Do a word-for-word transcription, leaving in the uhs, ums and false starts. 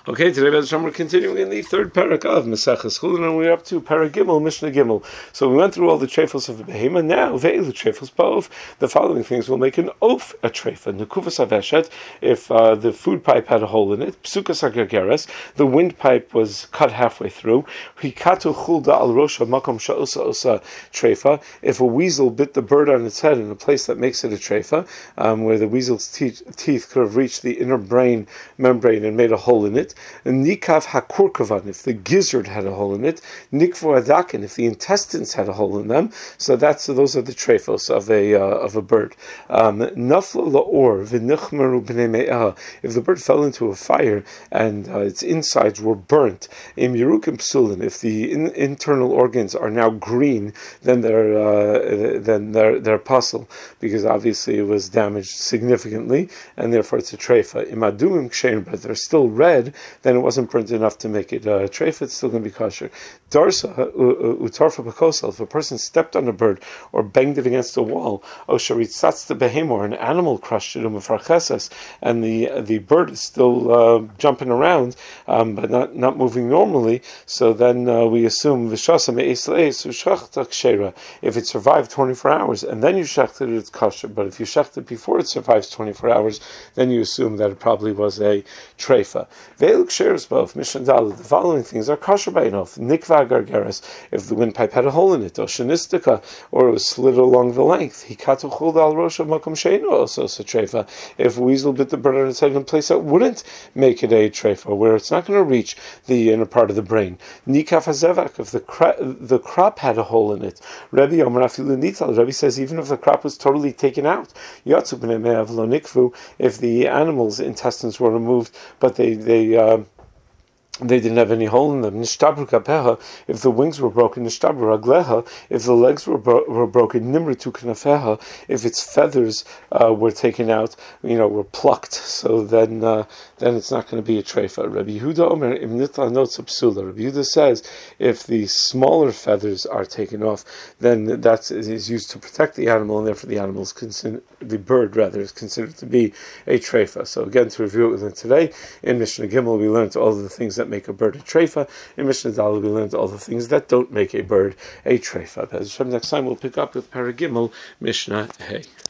Okay, today we're continuing in the third parak of Maseches Chulin, and we're up to Parak Gimel, Mishnah Gimel. So we went through all the trefos of the behema. Now, ve'elu trefos ba'of. The following things will make an oaf a trefa. Nekuvas aveshet, if uh, the food pipe had a hole in it. Psukas agergeres, the windpipe was cut halfway through. Hikatu chulda al rosha makom sha'osa osa trefa. If a weasel bit the bird on its head in a place that makes it a trefa, um, where the weasel's teeth, teeth could have reached the inner brain membrane and made a hole in it. Nikav hakurkavan, if the gizzard had a hole in it. Nikvu adakin, if the intestines had a hole in them. So that's those are the trefos of a uh, of a bird. Nafla laor v'nichmeru b'nei me'ah, if the bird fell into a fire and uh, its insides were burnt. Im yerukim psulin, if the in, internal organs are now green, then they're uh, then they're they're puzzle, because obviously it was damaged significantly, and therefore it's a trefa. Im adumim kshein, but they're still red, then it wasn't burnt enough to make it a uh, trefa. It's still going to be kosher. Darsa utarfa b'kosel, if a person stepped on a bird or banged it against a wall, or sharitzatz the behem, or an animal crushed it, and the the bird is still uh, jumping around, um, but not, not moving normally. So then uh, we assume v'shasa me'es le'es u'shachta kshera. If it survived twenty-four hours and then you shechted it, it's kosher. But if you shechted it before it survives twenty-four hours, then you assume that it probably was a trefa. Ve'el ksheres b'of mishan daled. The following things are kosher by enough. Nikva gargeres, if the windpipe had a hole in it, or shenistika, or it was slid along the length. Hikatu chulda al rosha makom sheino also a trefa. If a weasel bit the bird on its head in a place that wouldn't make it a trefa, where it's not going to reach the inner part of the brain. Nikaf hazevak, if the cra- the crop had a hole in it. Rebbe Omer afilu nital. Rebbe says even if the crop was totally taken out. Yatsu b'nei me'av lo nikvu, if the animal's intestines were removed, but they they uh, they didn't have any hole in them. Nishtabru kapeha, if the wings were broken. Nishtabru ragleha, if the legs were bro- were broken. Nimritu kanafeha, if its feathers uh, were taken out, you know, were plucked. So then, uh, then it's not going to be a trefa. Rabbi Yehuda Omer im nitla notes psula. Rabbi Yehuda says if the smaller feathers are taken off, then that is used to protect the animal, and therefore the animal is considered, the bird rather, is considered to be a trefa. So again, to review it with them today, in Mishnah Gimel we learned all of the things that make a bird a trefa. In Mishnah Daled we learned all the things that don't make a bird a trefa. As next time we'll pick up with Parak Gimel, Mishnah Hey.